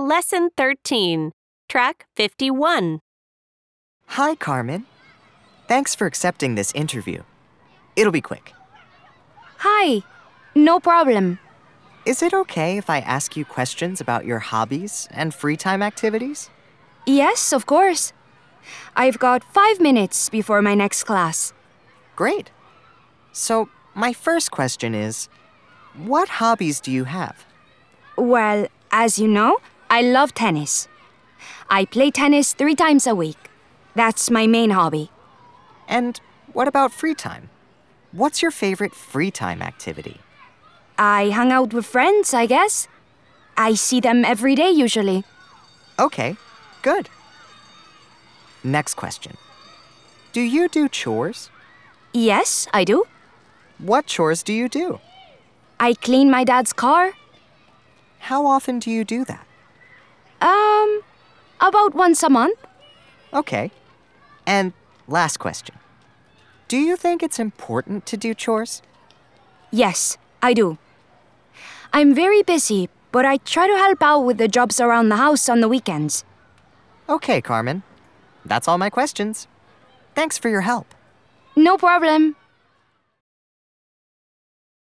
Lesson 13, Track 51. Hi, Carmen. Thanks for accepting this interview. It'll be quick. Hi. No problem. Is it okay if I ask you questions about your hobbies and free time activities? Yes, of course. I've got 5 minutes before my next class. Great. So, my first question is, what hobbies do you have? Well, as you know, I love tennis. I play tennis 3 times a week. That's my main hobby. And what about free time? What's your favorite free time activity? I hang out with friends, I guess. I see them every day usually. Okay, good. Next question. Do you do chores? Yes, I do. What chores do you do? I clean my dad's car. How often do you do that? About once a month. Okay. And last question. Do you think it's important to do chores? Yes, I do. I'm very busy, but I try to help out with the jobs around the house on the weekends. Okay, Carmen. That's all my questions. Thanks for your help. No problem.